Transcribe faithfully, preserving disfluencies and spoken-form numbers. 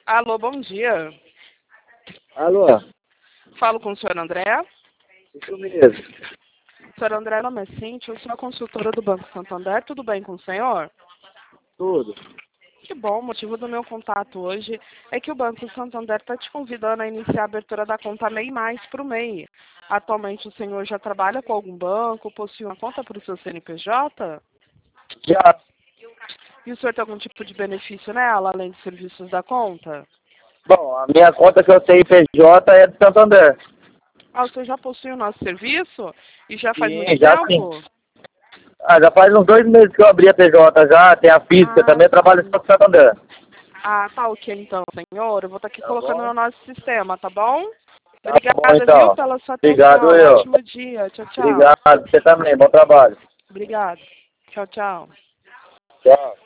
Alô, bom dia. Alô? Falo com o senhor André. Isso mesmo. Senhor André, meu nome é Cíntia, eu sou a consultora do Banco Santander. Tudo bem com o senhor? Tudo. Que bom, o motivo do meu contato hoje é que o Banco Santander está te convidando a iniciar a abertura da conta MEI Mais para o MEI. Atualmente o senhor já trabalha com algum banco, possui uma conta para o seu C N P J? Já. E o senhor tem algum tipo de benefício nela, além dos serviços da conta? Bom, a minha conta que eu tenho P J é do Santander. Ah, o senhor já possui o nosso serviço? E já faz Sim, muito já sim. tempo? Ah, já faz uns dois meses que eu abri a P J já, tem a física, Ah, também trabalho só com Santander. Ah, tá ok então, senhor. Eu vou estar aqui Tá colocando bom? no nosso sistema, tá bom? Tá bom Obrigada, viu, então. pela sua Obrigado atenção. eu. Ótimo dia. Tchau, tchau. Obrigado, você também, bom trabalho. Obrigada. Tchau, tchau. Tchau.